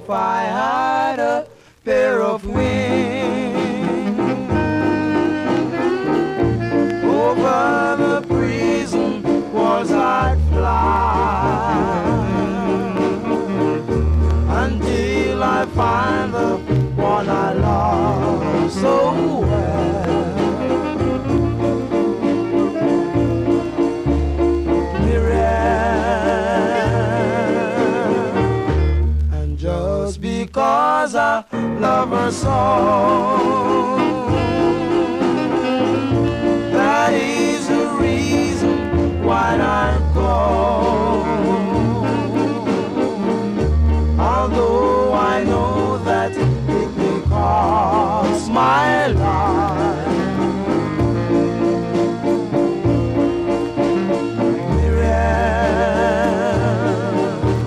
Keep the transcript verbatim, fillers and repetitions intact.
if I had a pair of wings over the prison walls I'd fly until I find the one I love so well. Miriam, and just because I love her so, that is the reason why I go.